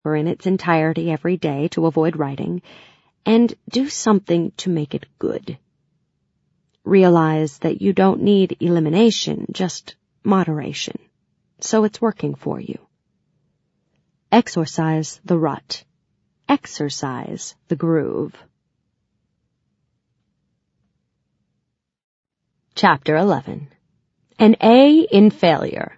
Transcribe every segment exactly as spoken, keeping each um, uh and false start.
or in its entirety every day to avoid writing, and do something to make it good. Realize that you don't need elimination, just moderation, so it's working for you. Exorcise the rut. Exercise the groove. Chapter eleven. An A in Failure.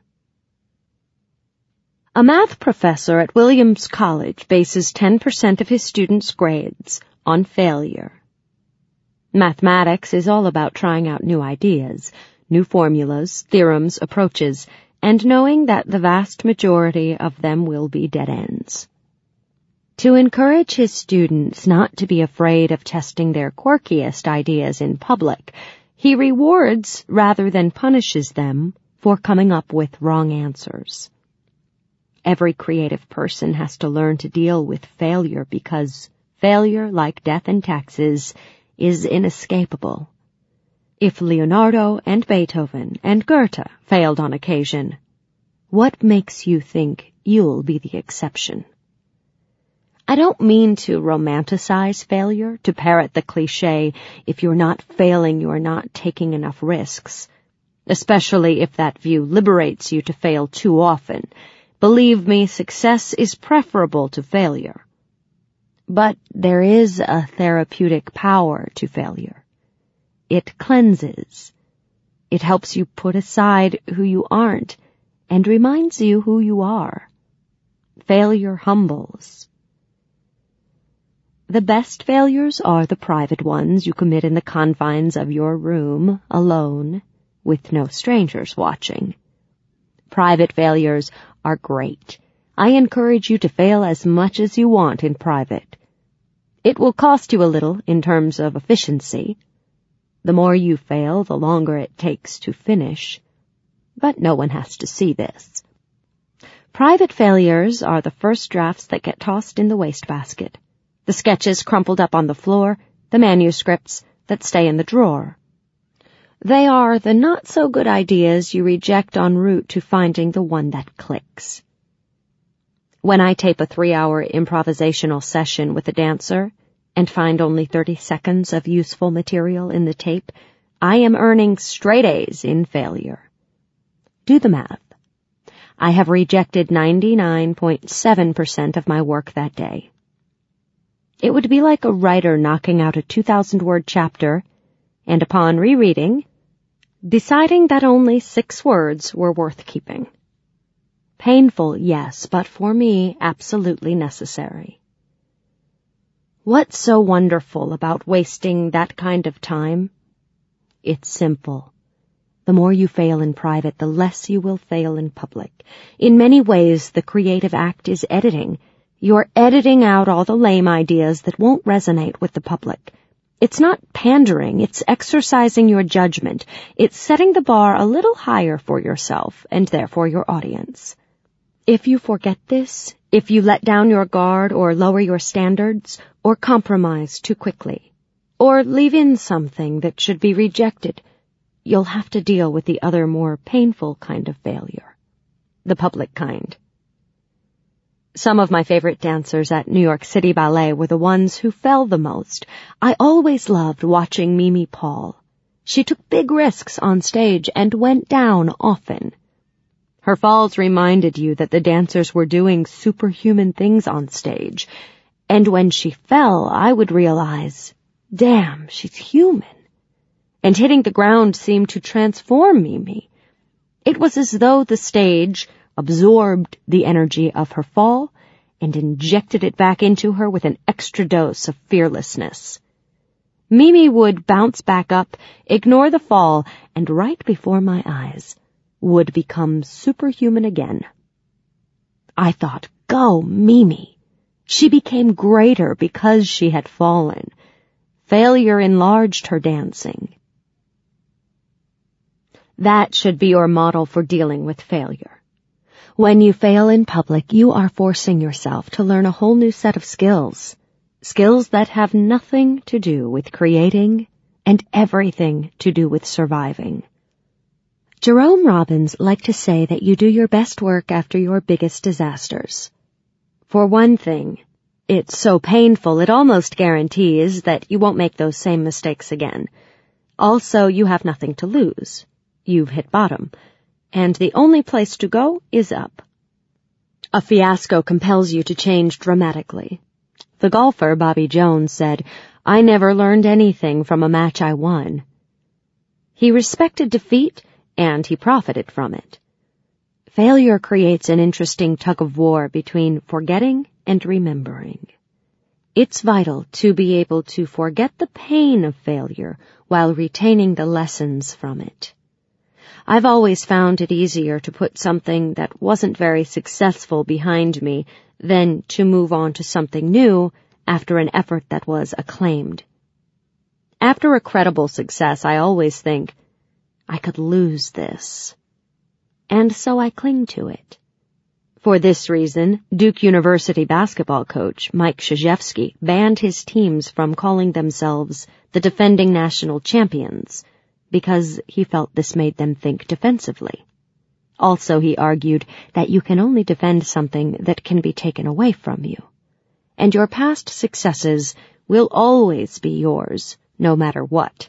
A math professor at Williams College bases ten percent of his students' grades on failure. Mathematics is all about trying out new ideas, new formulas, theorems, approaches, and knowing that the vast majority of them will be dead ends. To encourage his students not to be afraid of testing their quirkiest ideas in public, he rewards rather than punishes them for coming up with wrong answers. Every creative person has to learn to deal with failure because failure, like death and taxes, is inescapable. If Leonardo and Beethoven and Goethe failed on occasion, what makes you think you'll be the exception? I don't mean to romanticize failure, to parrot the cliché, if you're not failing, you're not taking enough risks, especially if that view liberates you to fail too often. Believe me, success is preferable to failure. But there is a therapeutic power to failure. It cleanses. It helps you put aside who you aren't and reminds you who you are. Failure humbles. The best failures are the private ones you commit in the confines of your room, alone, with no strangers watching. Private failures are great. I encourage you to fail as much as you want in private. It will cost you a little in terms of efficiency. The more you fail, the longer it takes to finish. But no one has to see this. Private failures are the first drafts that get tossed in the wastebasket. The sketches crumpled up on the floor, the manuscripts that stay in the drawer. They are the not-so-good ideas you reject en route to finding the one that clicks. When I tape a three-hour improvisational session with a dancer and find only thirty seconds of useful material in the tape, I am earning straight A's in failure. Do the math. I have rejected ninety-nine point seven percent of my work that day. It would be like a writer knocking out a two thousand word chapter and upon rereading, deciding that only six words were worth keeping. Painful, yes, but for me, absolutely necessary. What's so wonderful about wasting that kind of time? It's simple. The more you fail in private, the less you will fail in public. In many ways, the creative act is editing. You're editing out all the lame ideas that won't resonate with the public. It's not pandering, it's exercising your judgment. It's setting the bar a little higher for yourself and therefore your audience. If you forget this, if you let down your guard or lower your standards, or compromise too quickly, or leave in something that should be rejected, you'll have to deal with the other more painful kind of failure, the public kind. Some of my favorite dancers at New York City Ballet were the ones who fell the most. I always loved watching Mimi Paul. She took big risks on stage and went down often. Her falls reminded you that the dancers were doing superhuman things on stage, and when she fell, I would realize, damn, she's human. And hitting the ground seemed to transform Mimi. It was as though the stage absorbed the energy of her fall and injected it back into her with an extra dose of fearlessness. Mimi would bounce back up, ignore the fall, and right before my eyes would become superhuman again. I thought, go, Mimi. She became greater because she had fallen. Failure enlarged her dancing. That should be your model for dealing with failure. When you fail in public, you are forcing yourself to learn a whole new set of skills, skills that have nothing to do with creating and everything to do with surviving. Jerome Robbins liked to say that you do your best work after your biggest disasters. For one thing, it's so painful it almost guarantees that you won't make those same mistakes again. Also, you have nothing to lose. You've hit bottom, and the only place to go is up. A fiasco compels you to change dramatically. The golfer, Bobby Jones, said, "I never learned anything from a match I won." He respected defeat, and he profited from it. Failure creates an interesting tug-of-war between forgetting and remembering. It's vital to be able to forget the pain of failure while retaining the lessons from it. I've always found it easier to put something that wasn't very successful behind me than to move on to something new after an effort that was acclaimed. After a credible success, I always think, I could lose this. And so I cling to it. For this reason, Duke University basketball coach Mike Krzyzewski banned his teams from calling themselves the defending national champions, because he felt this made them think defensively. Also, he argued that you can only defend something that can be taken away from you, and your past successes will always be yours, no matter what.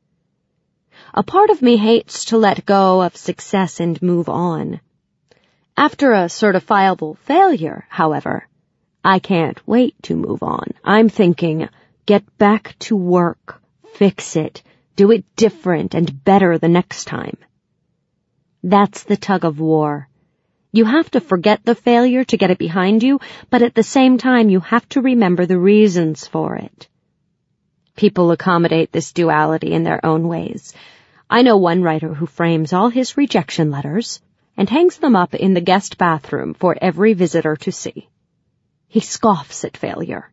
A part of me hates to let go of success and move on. After a certifiable failure, however, I can't wait to move on. I'm thinking, get back to work, fix it, do it different and better the next time. That's the tug of war. You have to forget the failure to get it behind you, but at the same time you have to remember the reasons for it. People accommodate this duality in their own ways. I know one writer who frames all his rejection letters and hangs them up in the guest bathroom for every visitor to see. He scoffs at failure.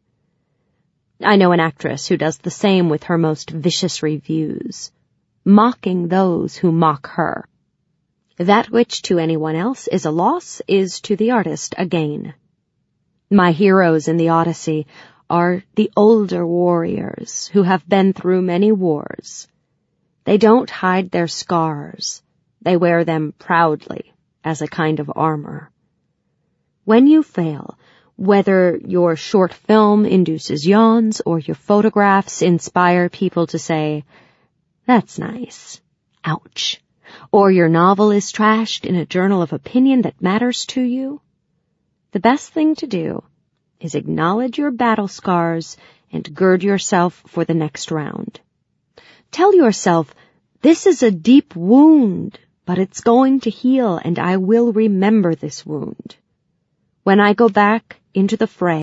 I know an actress who does the same with her most vicious reviews, mocking those who mock her. That which to anyone else is a loss is to the artist a gain. My heroes in the Odyssey are the older warriors who have been through many wars. They don't hide their scars. They wear them proudly as a kind of armor. When you fail, whether your short film induces yawns or your photographs inspire people to say, "That's nice, ouch," or your novel is trashed in a journal of opinion that matters to you, the best thing to do is acknowledge your battle scars and gird yourself for the next round. Tell yourself, this is a deep wound, but it's going to heal, and I will remember this wound. When I go back into the fray,